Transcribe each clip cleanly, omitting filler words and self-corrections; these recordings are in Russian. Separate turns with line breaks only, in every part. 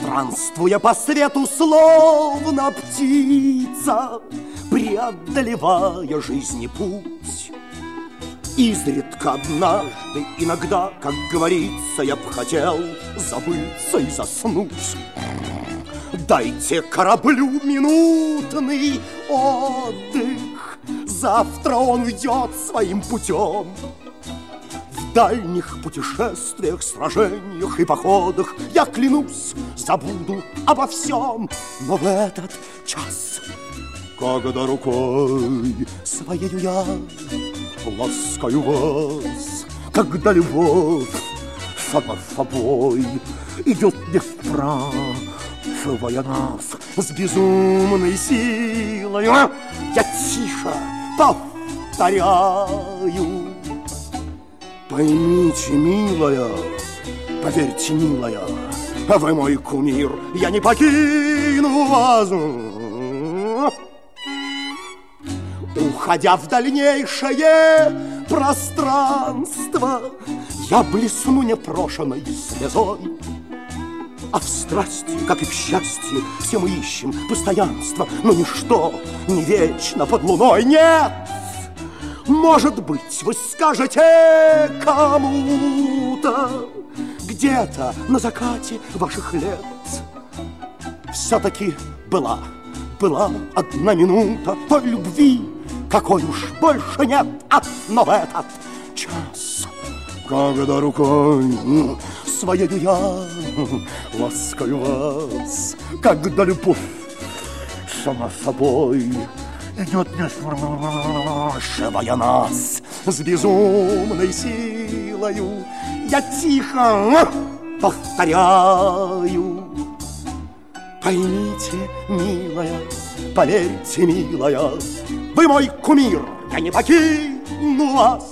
Странствуя по свету, словно птица, преодолевая жизни путь, изредка однажды, иногда, как говорится, я б хотел забыться и заснуть. Дайте кораблю минутный отдых, завтра он уйдет своим путем. В дальних путешествиях, сражениях и походах я, клянусь, забуду обо всем. Но в этот час, когда рукой своею я ласкаю вас, когда любовь сама собой идет не вправо, вшивая нас с безумной силой, я тихо повторяю: поймите, милая, поверьте, милая, вы мой кумир, я не покину вас. Уходя в дальнейшее пространство, я блесну непрошенной слезой. А в страсти, как и в счастье, все мы ищем постоянство, но ничто не вечно под луной. Нет! Может быть, вы скажете кому-то где-то на закате ваших лет: все-таки была одна минута той любви, какой уж больше нет. Но в этот час, когда рукой своею я ласкаю вас, когда любовь сама собой идет не сшивая нас с безумной силою, я тихо повторяю: поймите, милая, поверьте, милая, вы мой кумир, я не покину вас.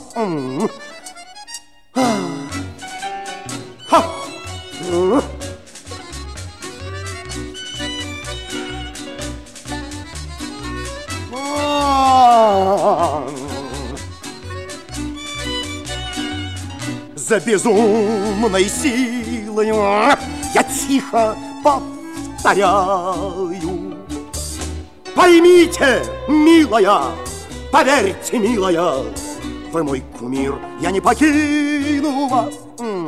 За безумной силой я тихо повторяю: поймите, милая, поверьте, милая, вы мой кумир, я не покину вас.